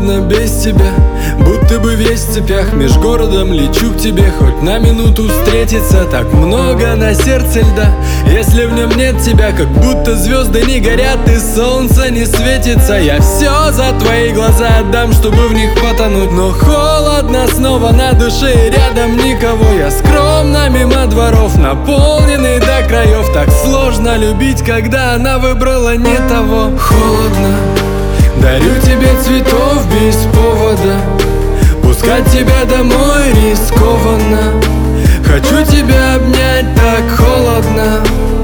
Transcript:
холодно без тебя, будто бы весь в цепях. Меж городом лечу к тебе, хоть на минуту встретиться. Так много на сердце льда, если в нем нет тебя, как будто звезды не горят и солнце не светится. Я все за твои глаза отдам, чтобы в них потонуть, но холодно снова на душе и рядом никого. Я скромно мимо дворов, наполненный до краев. Так сложно любить, когда она выбрала не того. Холодно, дарю тебе цветов без повода, пускать тебя домой рискованно. Хочу тебя обнять, так холодно.